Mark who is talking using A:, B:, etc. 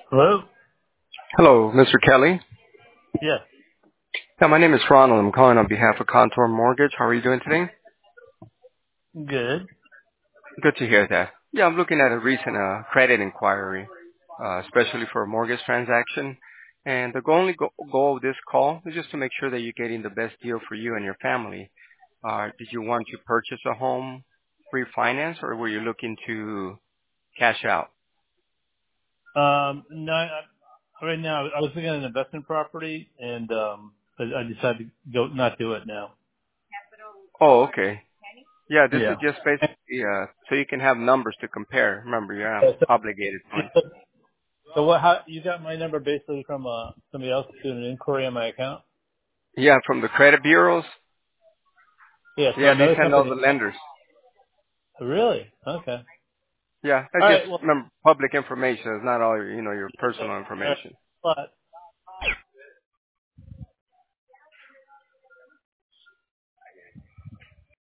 A: Hello?
B: Hello, Mr. Kelly.
A: Yes.
B: Yeah, my name is Ronald. I'm calling on behalf of Contour Mortgage. How are you doing today?
A: Good.
B: Good to hear that. Yeah, I'm looking at a recent credit inquiry, especially for a mortgage transaction. And the goal of this call is just to make sure that you're getting the best deal for you and your family. Did you want to purchase a home refinance, or were you looking to cash out?
A: No, right now I was looking at an investment property and I decided to go not do it now.
B: Oh, okay. Yeah, this is
A: Yeah.
B: just basically so you can have numbers to compare. Remember, you're
A: So,
B: obligated funds.
A: so what? How you got my number basically from somebody else doing an inquiry on my account?
B: Yeah, from the credit bureaus.
A: Yeah. So
B: Yeah, they
A: another
B: send all
A: company.
B: the lenders.
A: Really? Okay.
B: Yeah, that's
A: All
B: just
A: right. Well.
B: remember public information. It's not all your, your
A: All
B: personal
A: right.
B: information.
A: Well,